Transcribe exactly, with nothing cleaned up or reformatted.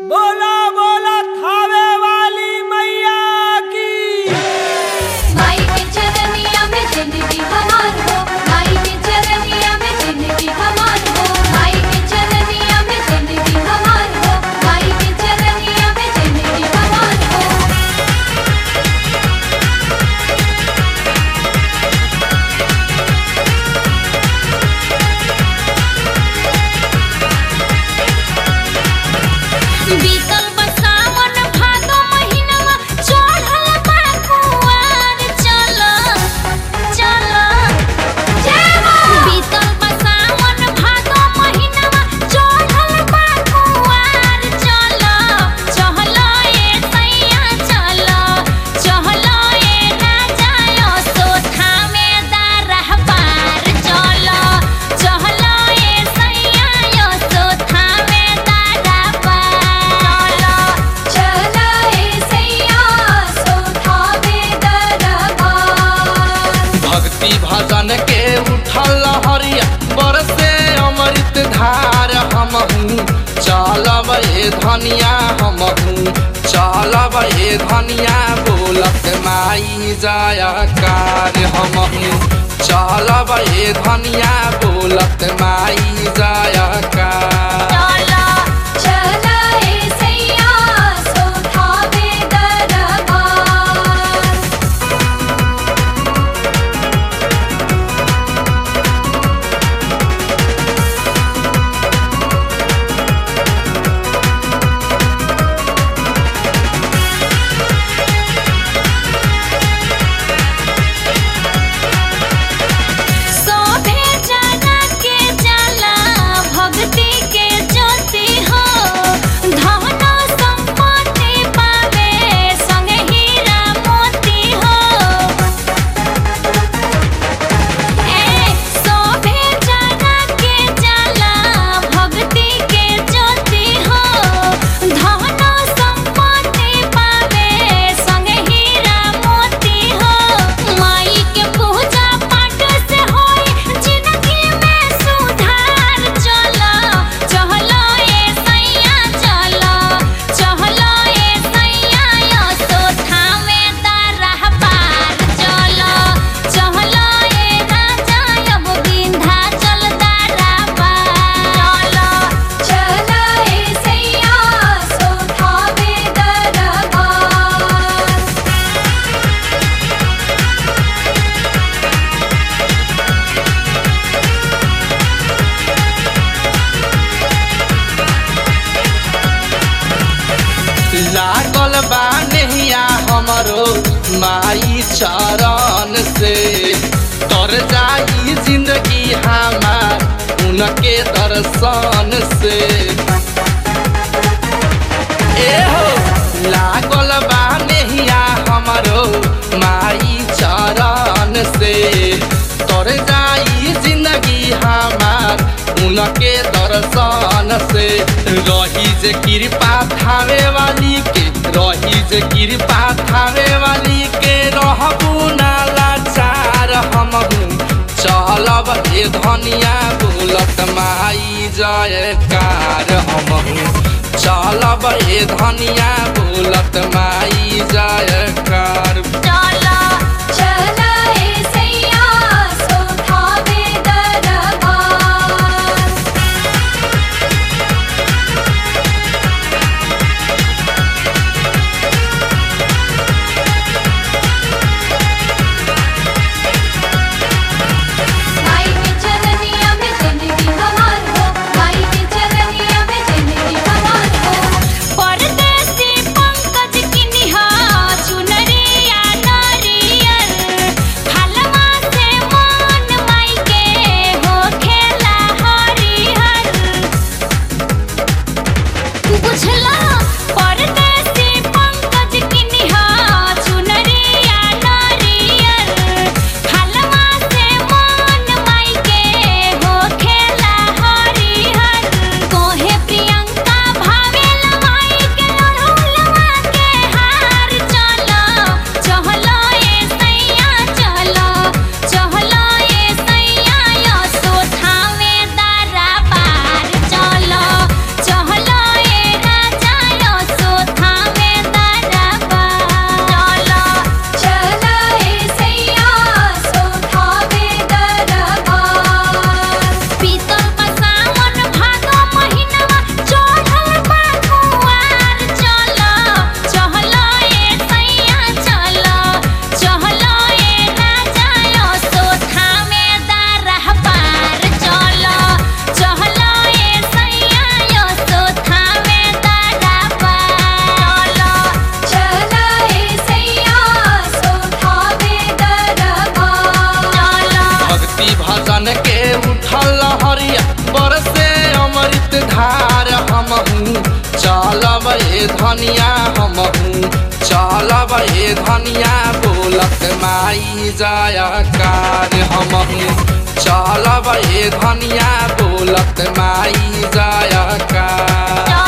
बोला बोला थावे वाली मैया की। माई के चरनिया में जिंदगी हमार हो, माई के चरनिया में जिंदगी हमार हो, माई के चरनिया में जिंदगी हमार हो, माई के चरनिया में जिंदगी हमार हो। बीतल बसावन भादो महीनवा चढ़ल बा कुंवार चल चल जय मां। बीतल बसावन भादो महीनवा चढ़ल बा कुंवार चल चहल ए सैया चल चहल ए राजा असोथा में दारह पार चल चहल ए सैया असोथा में दारह पार चल ए सैया असोथा में दारह पार। भक्ति भजन के उठल लहरिया बरसे अमृत धार हमहू चलब ए धनिया हमहू चलब ए धनिया बोलत माई जयकार हमहू चलब ए धनिया बोलत माई जयकार। चल चल ए सैया असोथा में दारह पार। सोभे जना के जाला भक्ति के ज्योति हो, धन संपत्ति पावे संगे हीरा मोती हो। ए सोभे जना के जाला भक्ति के ज्योति हो, धन संपत्ति पावे संगे हीरा मोती हो। माई के पूजा पाठ से होई जिंदगी में सुधार चल चहल ए सैया चल चहल ए सैया असोथा में दारह पार चल चहल ए राजा अब विंध्याचल दारह पार चल चल ए सैया असोथा में दारह पार। लागल बा नहिया हमरो माई चरण से तर जाई जिंदगी हमार उनके दर्शन से। ए हो लागल बा नहिया हमरो माई चरण से तर जाई जिंदगी हमार उनके दर्शन से। रही जे कृपा थावे वाली के रही जे कृपा थावे वाली के रहबू ना लाचार हमहू चलब ए धनिया बोलत माई जयकार हमहू चलब ए धनिया बोलत माई जयकार। चल चल ए सैया असोथा में दारह पार। माई के चरनिया में जिंदगी हमार हो, माई के चरनिया में जिंदगी हमार हो। परदेसी पंकज किनिहा चुनरिया धनिया हमहू चलब ए धनिया बोलत माई जयकार हमहू चलब ए धनिया बोलत माई जयकार।